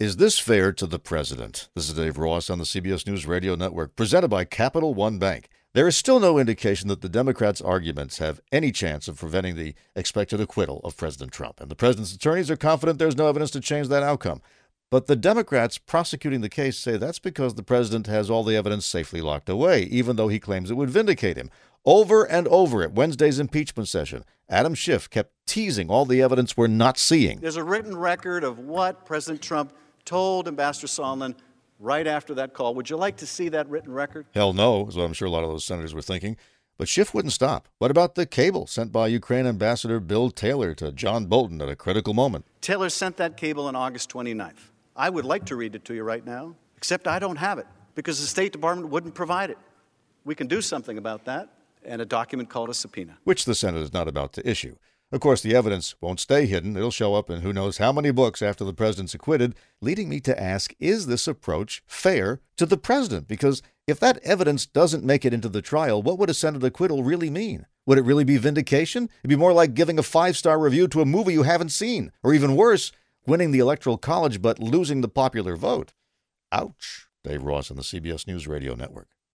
Is this fair to the president? This is Dave Ross on the CBS News Radio Network, presented by Capital One Bank. There is still no indication that the Democrats' arguments have any chance of preventing the expected acquittal of President Trump, and the president's attorneys are confident there's no evidence to change that outcome. But the Democrats prosecuting the case say that's because the president has all the evidence safely locked away, even though he claims it would vindicate him. Over and over at Wednesday's impeachment session, Adam Schiff kept teasing all the evidence we're not seeing. There's a written record of what President Trump told Ambassador Sondland right after that call. Would you like to see that written record? Hell no, is what I'm sure a lot of those senators were thinking. But Schiff wouldn't stop. What about the cable sent by Ukraine Ambassador Bill Taylor to John Bolton at a critical moment? Taylor sent that cable on August 29th. I would like to read it to you right now, except I don't have it because the State Department wouldn't provide it. We can do something about that, and a document called a subpoena, which the Senate is not about to issue. Of course, the evidence won't stay hidden. It'll show up in who knows how many books after the president's acquitted, leading me to ask, is this approach fair to the president? Because if that evidence doesn't make it into the trial, what would a Senate acquittal really mean? Would it really be vindication? It'd be more like giving a 5-star review to a movie you haven't seen, or even worse, winning the Electoral College but losing the popular vote. Ouch. Dave Ross on the CBS News Radio Network.